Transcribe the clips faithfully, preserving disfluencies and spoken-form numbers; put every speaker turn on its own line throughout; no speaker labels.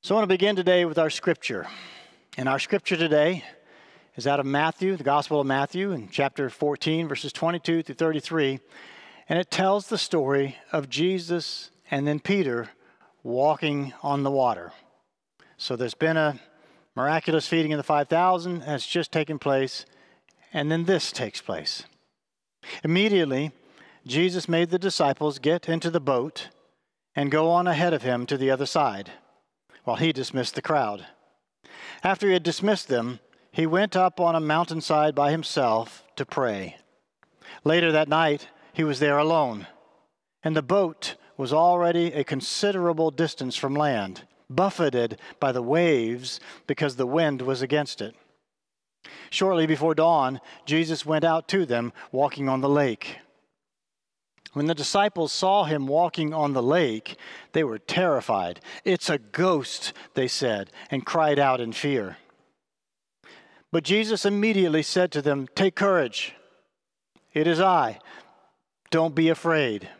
So I want to begin today with our scripture. And our scripture today is out of Matthew, the Gospel of Matthew, in chapter fourteen, verses twenty-two through thirty-three. And it tells the story of Jesus and then Peter walking on the water. So there's been a miraculous feeding of the five thousand that's just taken place, and then this takes place. Immediately, Jesus made the disciples get into the boat and go on ahead of him to the other side, while he dismissed the crowd. After he had dismissed them, he went up on a mountainside by himself to pray. Later that night, he was there alone, and the boat was already a considerable distance from land, buffeted by the waves because the wind was against it. Shortly before dawn, Jesus went out to them, walking on the lake. When the disciples saw him walking on the lake, they were terrified. "It's a ghost," they said, and cried out in fear. But Jesus immediately said to them, "Take courage. It is I. Don't be afraid."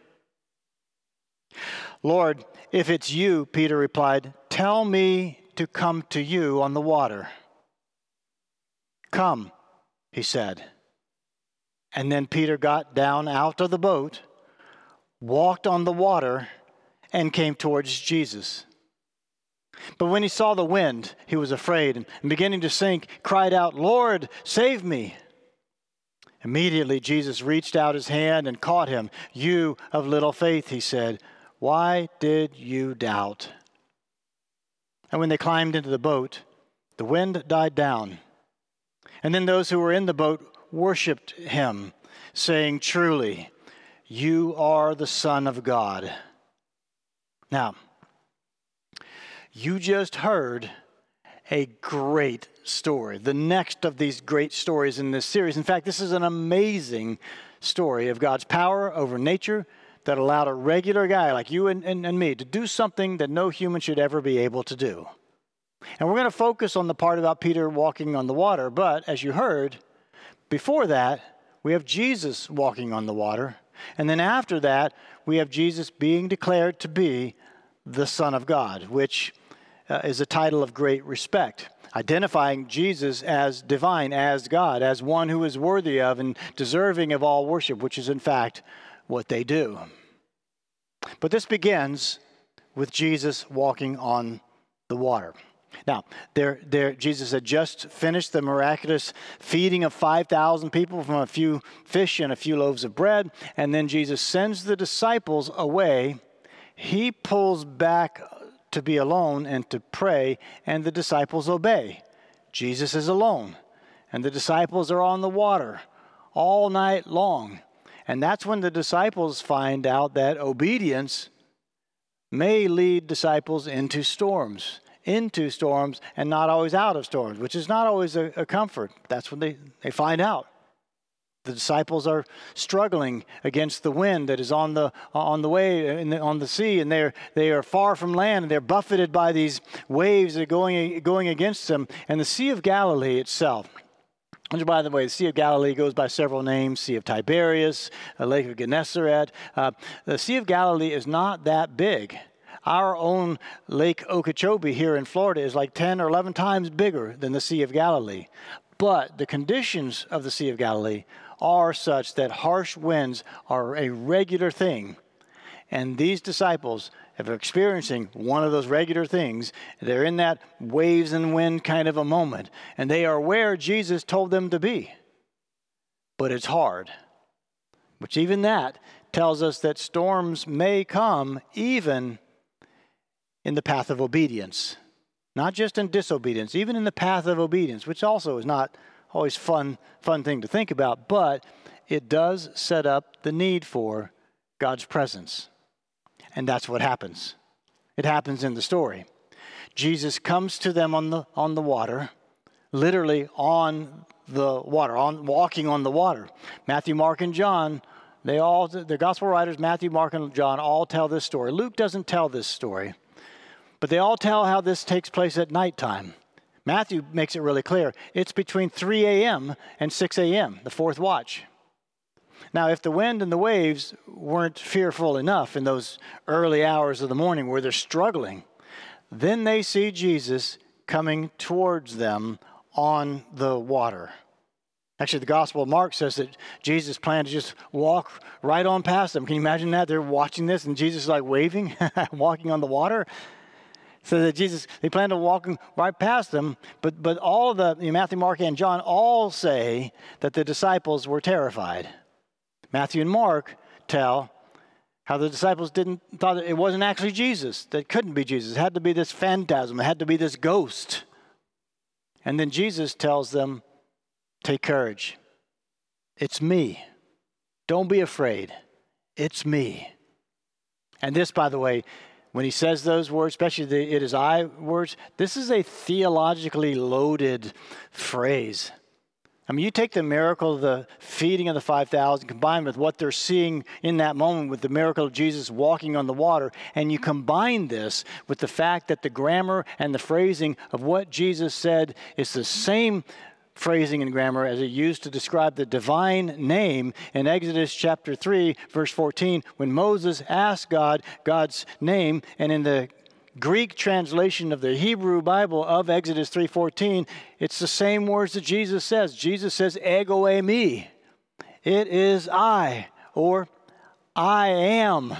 "Lord, if it's you," Peter replied, "tell me to come to you on the water." "Come," he said. And then Peter got down out of the boat, walked on the water, and came towards Jesus. But when he saw the wind, he was afraid, and beginning to sink, cried out, "Lord, save me." Immediately Jesus reached out his hand and caught him. "You of little faith," he said, "why did you doubt?" And when they climbed into the boat, the wind died down. And then those who were in the boat worshipped him, saying, "Truly, you are the Son of God." Now, you just heard a great story, the next of these great stories in this series. In fact, this is an amazing story of God's power over nature that allowed a regular guy like you and, and, and me to do something that no human should ever be able to do. And we're going to focus on the part about Peter walking on the water, but as you heard, before that, we have Jesus walking on the water. And then after that, we have Jesus being declared to be the Son of God, which uh, is a title of great respect, identifying Jesus as divine, as God, as one who is worthy of and deserving of all worship, which is in fact what they do. But this begins with Jesus walking on the water. Now, there, there, Jesus had just finished the miraculous feeding of five thousand people from a few fish and a few loaves of bread. And then Jesus sends the disciples away. He pulls back to be alone and to pray, and the disciples obey. Jesus is alone, and the disciples are on the water all night long. And that's when the disciples find out that obedience may lead disciples into storms. into storms and not always out of storms, which is not always a, a comfort. That's when they, they find out. The disciples are struggling against the wind that is on the on the way in the, on the sea, and they're they are far from land, and they're buffeted by these waves that are going going against them. And the Sea of Galilee itself. And by the way, the Sea of Galilee goes by several names: Sea of Tiberias, the Lake of Gennesaret. Uh, the Sea of Galilee is not that big. Our own Lake Okeechobee here in Florida is like ten or eleven times bigger than the Sea of Galilee. But the conditions of the Sea of Galilee are such that harsh winds are a regular thing. And these disciples are experiencing one of those regular things. They're in that waves and wind kind of a moment. And they are where Jesus told them to be. But it's hard. Which even that tells us that storms may come even in the path of obedience, not just in disobedience, even in the path of obedience, which also is not always fun, fun thing to think about, but it does set up the need for God's presence. And that's what happens. It happens in the story. Jesus comes to them on the on the water, literally on the water, on walking on the water. Matthew, Mark, and John, they all, the gospel writers, Matthew, Mark, and John, all tell this story. Luke doesn't tell this story. But they all tell how this takes place at nighttime. Matthew makes it really clear. It's between three a.m. and six a.m., the fourth watch. Now, if the wind and the waves weren't fearful enough in those early hours of the morning where they're struggling, Then they see Jesus coming towards them on the water. Actually, the Gospel of Mark says that Jesus planned to just walk right on past them. Can you imagine that? They're watching this and Jesus is like waving, walking on the water. So that Jesus, they plan to walk right past them. But but all of the, you know, Matthew, Mark, and John all say that the disciples were terrified. Matthew and Mark tell how the disciples didn't, thought that it wasn't actually Jesus. That couldn't be Jesus. It had to be this phantasm. It had to be this ghost. And then Jesus tells them, take courage. It's me. Don't be afraid. It's me. And this, by the way, when he says those words, especially the it is I words, this is a theologically loaded phrase. I mean, you take the miracle of the feeding of the five thousand, combined with what they're seeing in that moment with the miracle of Jesus walking on the water, and you combine this with the fact that the grammar and the phrasing of what Jesus said is the same phrasing and grammar as it used to describe the divine name in Exodus chapter three, verse fourteen, when Moses asked God God's name, and in the Greek translation of the Hebrew Bible of Exodus three fourteen, it's the same words that Jesus says. Jesus says, ego eimi. It is I, or I am.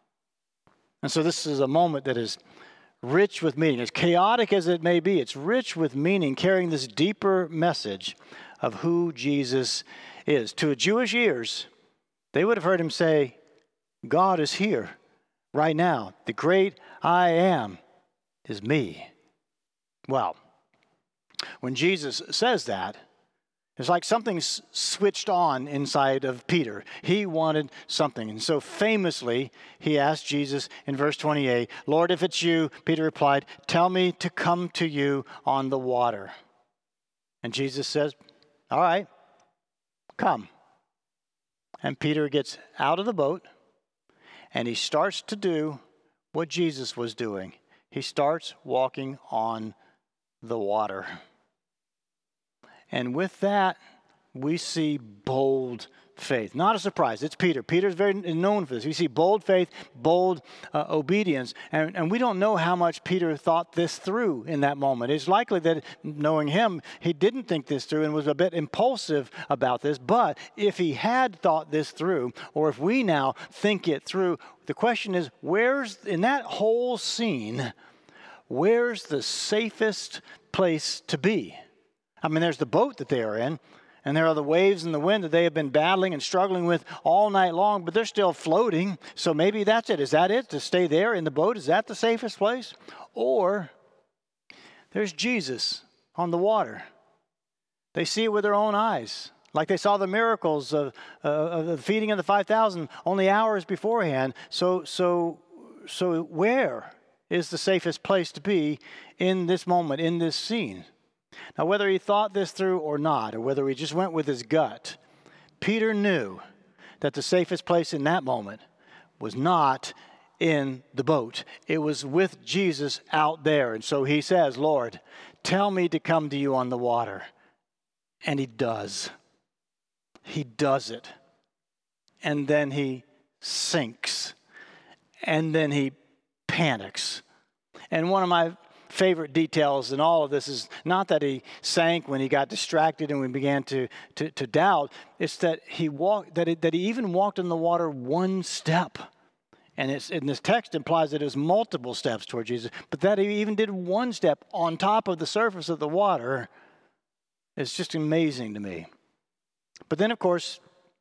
And so this is a moment that is rich with meaning. As chaotic as it may be, it's rich with meaning, carrying this deeper message of who Jesus is. To a Jewish ears, they would have heard him say, God is here right now. The great I am is me. Well, when Jesus says that, it's like something's switched on inside of Peter. He wanted something. And so famously, he asked Jesus in verse twenty-eight, Lord, if it's you, Peter replied, tell me to come to you on the water. And Jesus says, all right, come. And Peter gets out of the boat and he starts to do what Jesus was doing. He starts walking on the water. And with that, we see bold faith. Not a surprise. It's Peter. Peter's very known for this. We see bold faith, bold uh, obedience. And, and we don't know how much Peter thought this through in that moment. It's likely that, knowing him, he didn't think this through and was a bit impulsive about this. But if he had thought this through, or if we now think it through, the question is, where's, in that whole scene, where's the safest place to be? I mean, there's the boat that they are in, and there are the waves and the wind that they have been battling and struggling with all night long, but they're still floating. So maybe that's it. Is that it? To stay there in the boat? Is that the safest place? Or there's Jesus on the water. They see it with their own eyes, like they saw the miracles of, uh, of the feeding of the five thousand only hours beforehand. So, so, so where is the safest place to be in this moment, in this scene? Now, whether he thought this through or not, or whether he just went with his gut, Peter knew that the safest place in that moment was not in the boat. It was with Jesus out there. And so he says, Lord, tell me to come to you on the water. And he does. He does it. And then he sinks. And then he panics. And one of my favorite details in all of this is not that he sank when he got distracted and we began to to, to doubt. It's that he walked that it, that he even walked in the water one step, and it's and this text implies that it was multiple steps toward Jesus. But that he even did one step on top of the surface of the water is just amazing to me. But then, of course,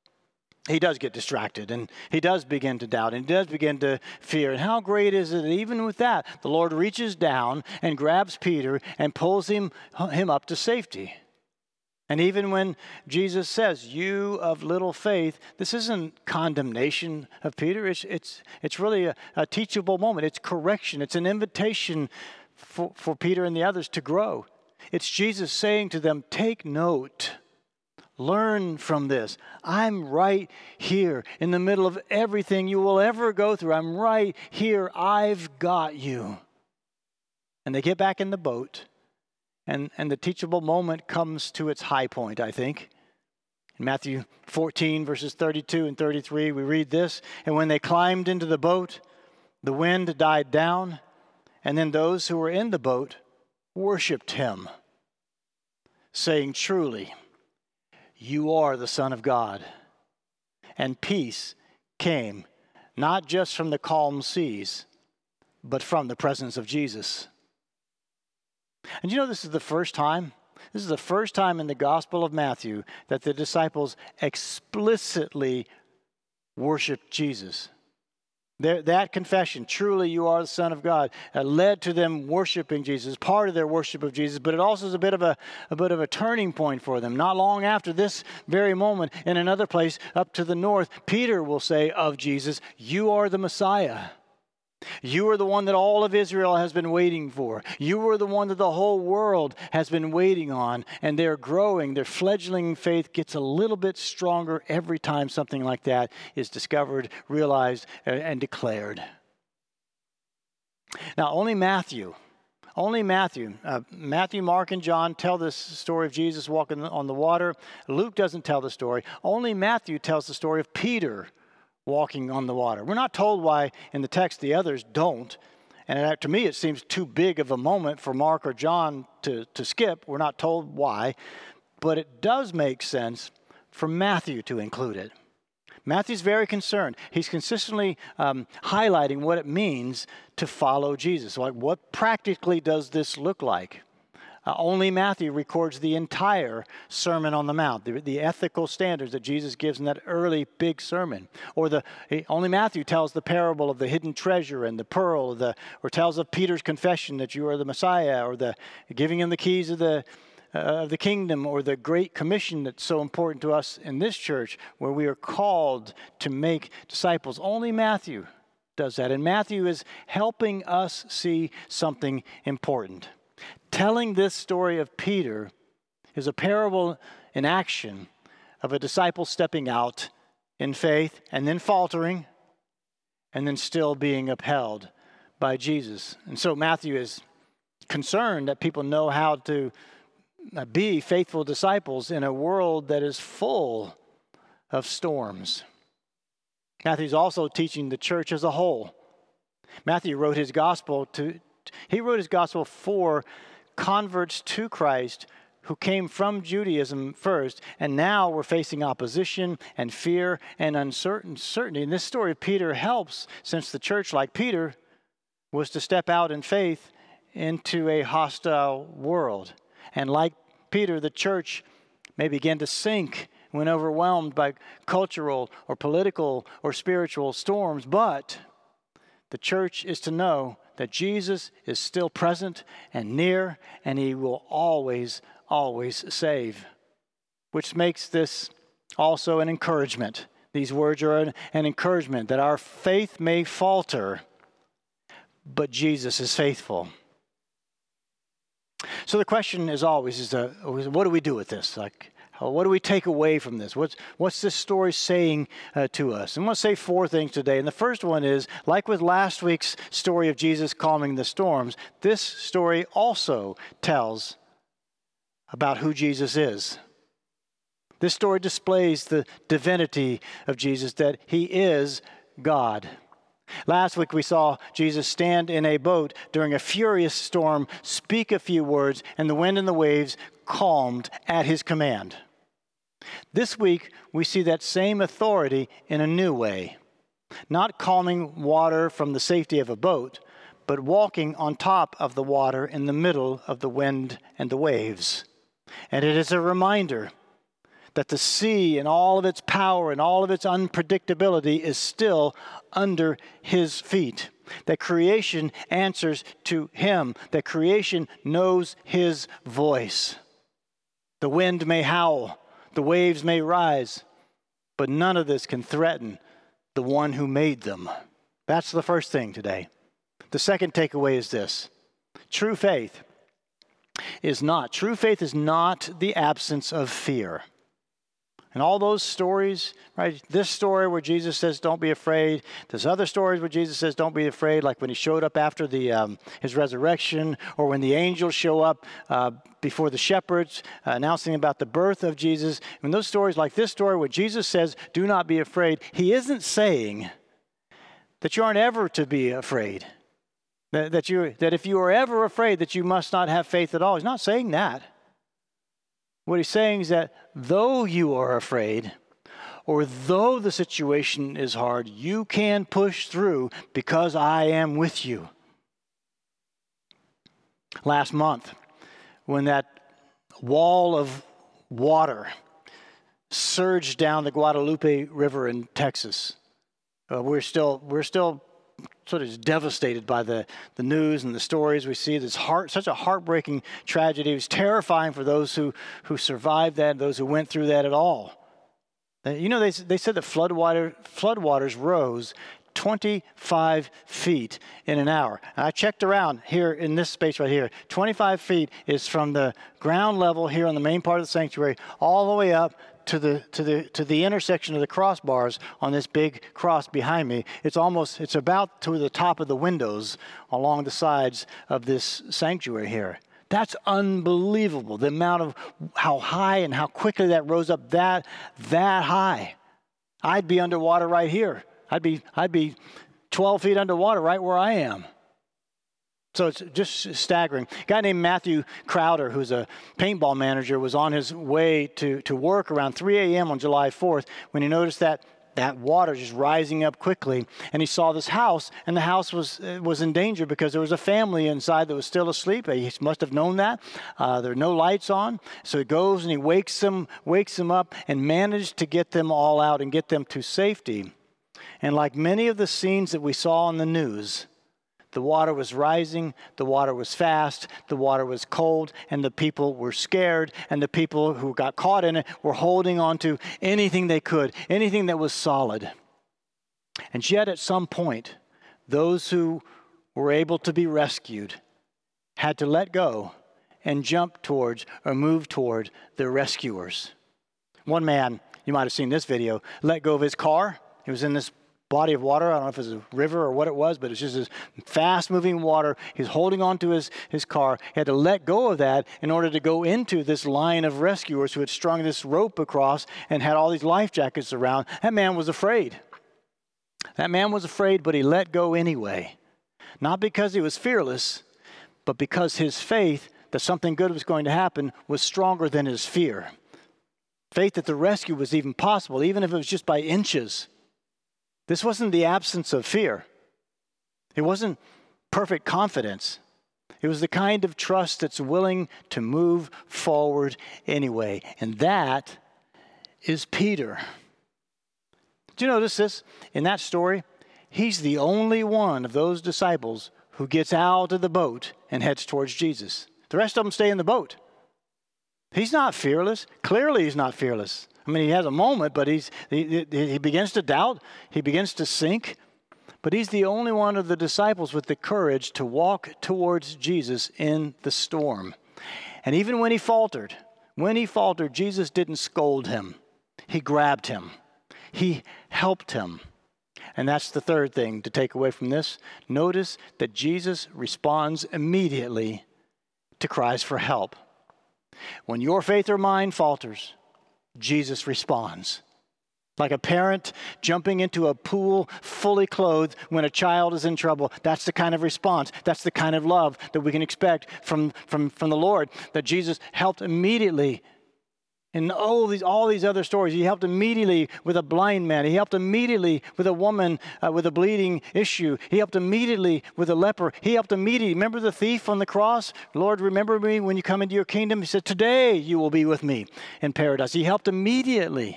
he does get distracted, and he does begin to doubt, and he does begin to fear. And how great is it that even with that, the Lord reaches down and grabs Peter and pulls him, him up to safety. And even when Jesus says, you of little faith, this isn't condemnation of Peter. It's, it's, it's really a, a teachable moment. It's correction. It's an invitation for, for Peter and the others to grow. It's Jesus saying to them, take note. Learn from this. I'm right here in the middle of everything you will ever go through. I'm right here. I've got you. And they get back in the boat, and, and the teachable moment comes to its high point, I think. In Matthew fourteen, verses thirty-two and thirty-three, we read this. And when they climbed into the boat, the wind died down, And then those who were in the boat worshiped him, saying, "Truly, you are the Son of God." And peace came, not just from the calm seas, but from the presence of Jesus. And you know, this is the first time, this is the first time in the Gospel of Matthew that the disciples explicitly worshiped Jesus. Their, that confession, "Truly you are the Son of God," uh, led to them worshiping Jesus, part of their worship of Jesus, but it also is a bit of a, a bit of a turning point for them. Not long after this very moment, in another place up to the north, Peter will say of Jesus, "You are the Messiah. You are the one that all of Israel has been waiting for. You are the one that the whole world has been waiting on." And they're growing. Their fledgling faith gets a little bit stronger every time something like that is discovered, realized, and declared. Now, only Matthew, only Matthew, uh, Matthew, Mark, and John tell this story of Jesus walking on the water. Luke doesn't tell the story. Only Matthew tells the story of Peter walking on the water. We're not told why in the text the others don't. And it, to me, it seems too big of a moment for Mark or John to, to skip. We're not told why. But it does make sense for Matthew to include it. Matthew's very concerned. He's consistently um, highlighting what it means to follow Jesus. Like, what practically does this look like? Uh, only Matthew records the entire Sermon on the Mount, the, the ethical standards that Jesus gives in that early big sermon. Or the only Matthew tells the parable of the hidden treasure and the pearl, the, or tells of Peter's confession that you are the Messiah, or the giving him the keys of the uh, of the kingdom, or the Great Commission that's so important to us in this church, where we are called to make disciples. Only Matthew does that, and Matthew is helping us see something important. Telling this story of Peter is a parable in action of a disciple stepping out in faith and then faltering and then still being upheld by Jesus. And so Matthew is concerned that people know how to be faithful disciples in a world that is full of storms. Matthew's also teaching the church as a whole. Matthew wrote his gospel to He wrote his gospel for converts to Christ who came from Judaism first, and now were facing opposition and fear and uncertainty. And this story of Peter helps, since the church, like Peter, was to step out in faith into a hostile world. And like Peter, the church may begin to sink when overwhelmed by cultural or political or spiritual storms, but the church is to know that Jesus is still present and near, and he will always, always save. Which makes this also an encouragement. These words are an, an encouragement that our faith may falter, but Jesus is faithful. So the question is always, is uh, what do we do with this? Like, what do we take away from this? What's, what's this story saying uh, to us? I'm going to say four things today. And the first one is, like with last week's story of Jesus calming the storms, this story also tells about who Jesus is. This story displays the divinity of Jesus, that he is God. Last week we saw Jesus stand in a boat during a furious storm, speak a few words, and the wind and the waves calmed at his command. This week we see that same authority in a new way, not calming water from the safety of a boat, but walking on top of the water in the middle of the wind and the waves. And it is a reminder that the sea and all of its power and all of its unpredictability is still under his feet. That creation answers to him. That creation knows his voice. The wind may howl, the waves may rise, but none of this can threaten the one who made them. That's the first thing today. The second takeaway is this. True faith is not, true faith is not the absence of fear. And all those stories, right? This story where Jesus says, don't be afraid. There's other stories where Jesus says, don't be afraid, like when he showed up after the um, his resurrection, or when the angels show up uh, before the shepherds, uh, announcing about the birth of Jesus. And those stories, like this story where Jesus says, do not be afraid, he isn't saying that you aren't ever to be afraid. That, that, you, that if you are ever afraid that you must not have faith at all. He's not saying that. What he's saying is that though you are afraid, or though the situation is hard, you can push through because I am with you. Last month, when that wall of water surged down the Guadalupe River in Texas, uh, we're still we're still sort of devastated by the, the news and the stories we see. This heart, such a heartbreaking tragedy. It was terrifying for those who, who survived that, those who went through that at all. You know, they they said that floodwater floodwaters rose twenty-five feet in an hour. And I checked around here in this space right here. twenty-five feet is from the ground level here on the main part of the sanctuary all the way up to the to the to the intersection of the crossbars on this big cross behind me. It's almost it's about to the top of the windows along the sides of this sanctuary here. That's unbelievable, the amount of how high and how quickly that rose up that that high. I'd be underwater right here. I'd be I'd be twelve feet underwater right where I am. So it's just staggering. A guy named Matthew Crowder, who's a paintball manager, was on his way to, to work around three a.m. on July fourth when he noticed that that water just rising up quickly. And he saw this house, and the house was was in danger because there was a family inside that was still asleep. He must have known that. Uh, there are no lights on. So he goes and he wakes them, wakes them up and managed to get them all out and get them to safety. And like many of the scenes that we saw on the news, the water was rising, the water was fast, the water was cold, and the people were scared, and the people who got caught in it were holding on to anything they could, anything that was solid. And yet at some point, those who were able to be rescued had to let go and jump towards or move toward their rescuers. One man, you might have seen this video, let go of his car. He was in this body of water. I don't know if it was a river or what it was, but it's just this fast-moving water. He's holding on to his, his car. He had to let go of that in order to go into this line of rescuers who had strung this rope across and had all these life jackets around. That man was afraid. That man was afraid, but he let go anyway. Not because he was fearless, but because his faith that something good was going to happen was stronger than his fear. Faith that the rescue was even possible, even if it was just by inches. This wasn't the absence of fear. It wasn't perfect confidence. It was the kind of trust that's willing to move forward anyway. And that is Peter. Did you notice this? In that story, he's the only one of those disciples who gets out of the boat and heads towards Jesus. The rest of them stay in the boat. He's not fearless. Clearly, he's not fearless. I mean, he has a moment, but he's he, he begins to doubt. He begins to sink. But he's the only one of the disciples with the courage to walk towards Jesus in the storm. And even when he faltered, when he faltered, Jesus didn't scold him. He grabbed him. He helped him. And that's the third thing to take away from this. Notice that Jesus responds immediately to cries for help. When your faith or mine falters, Jesus responds. Like a parent jumping into a pool fully clothed when a child is in trouble. That's the kind of response. That's the kind of love that we can expect from, from, from the Lord. That Jesus helped immediately. In all these, all these other stories, he helped immediately with a blind man. He helped immediately with a woman uh, with a bleeding issue. He helped immediately with a leper. He helped immediately. Remember the thief on the cross? Lord, remember me when you come into your kingdom? He said, today you will be with me in paradise. He helped immediately.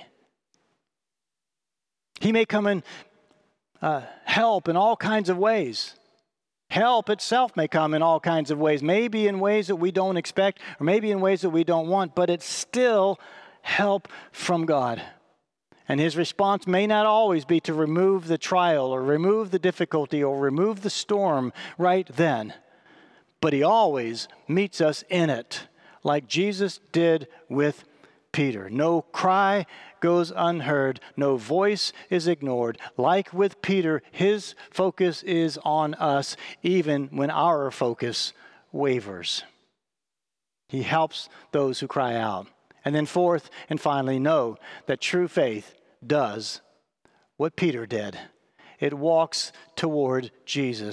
He may come and uh, help in all kinds of ways. Help itself may come in all kinds of ways, maybe in ways that we don't expect, or maybe in ways that we don't want, but it's still help from God. And his response may not always be to remove the trial or remove the difficulty or remove the storm right then, but he always meets us in it, like Jesus did with Peter. No cry goes unheard. No voice is ignored. Like with Peter, his focus is on us, even when our focus wavers. He helps those who cry out. And then fourth and finally, know that true faith does what Peter did. It walks toward Jesus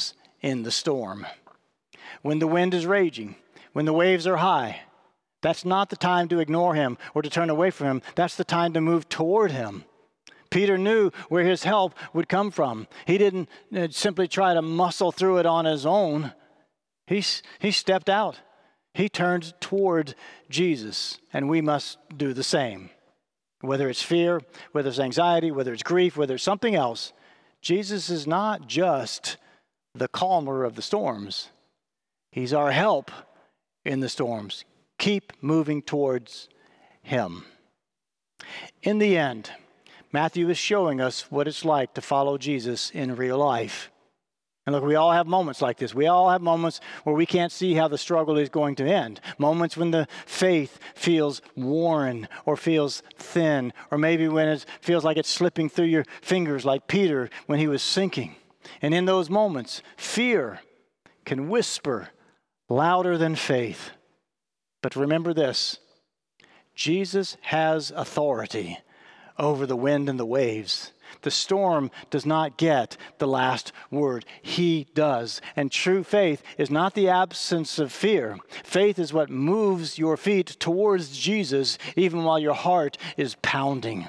in the storm. When the wind is raging, when the waves are high, that's not the time to ignore him or to turn away from him. That's the time to move toward him. Peter knew where his help would come from. He didn't uh, simply try to muscle through it on his own. He, he stepped out. He turned toward Jesus, and we must do the same. Whether it's fear, whether it's anxiety, whether it's grief, whether it's something else, Jesus is not just the calmer of the storms. He's our help in the storms. Keep moving towards him. In the end, Matthew is showing us what it's like to follow Jesus in real life. And look, we all have moments like this. We all have moments where we can't see how the struggle is going to end. Moments when the faith feels worn or feels thin, or maybe when it feels like it's slipping through your fingers like Peter when he was sinking. And in those moments, fear can whisper louder than faith. But remember this, Jesus has authority over the wind and the waves. The storm does not get the last word. He does. And true faith is not the absence of fear. Faith is what moves your feet towards Jesus even while your heart is pounding.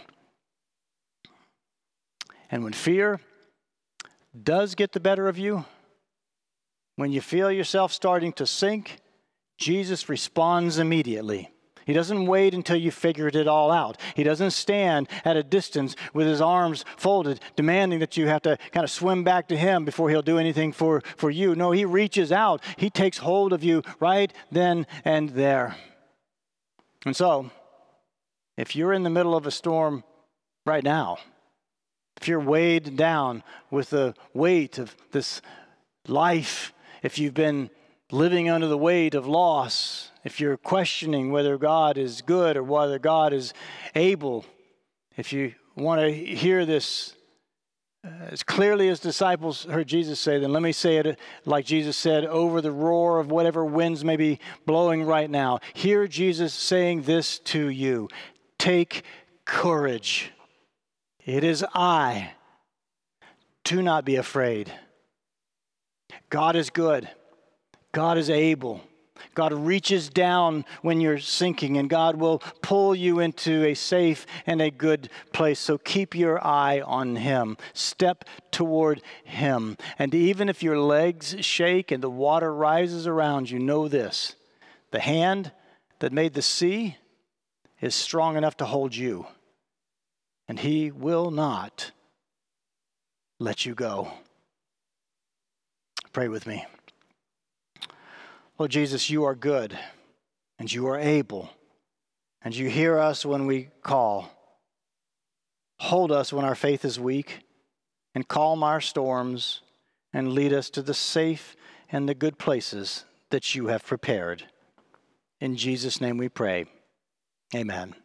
And when fear does get the better of you, when you feel yourself starting to sink, Jesus responds immediately. He doesn't wait until you figured it all out. He doesn't stand at a distance with his arms folded, demanding that you have to kind of swim back to him before he'll do anything for, for you. No, he reaches out. He takes hold of you right then and there. And so, if you're in the middle of a storm right now, if you're weighed down with the weight of this life, if you've been living under the weight of loss, if you're questioning whether God is good or whether God is able, if you want to hear this uh, as clearly as disciples heard Jesus say, then let me say it like Jesus said over the roar of whatever winds may be blowing right now. Hear Jesus saying this to you. Take courage. It is I. Do not be afraid. God is good. God is able. God reaches down when you're sinking, and God will pull you into a safe and a good place. So keep your eye on him. Step toward him. And even if your legs shake and the water rises around you, know this. The hand that made the sea is strong enough to hold you. And he will not let you go. Pray with me. Lord Jesus, you are good, and you are able, and you hear us when we call. Hold us when our faith is weak, and calm our storms, and lead us to the safe and the good places that you have prepared. In Jesus' name we pray. Amen.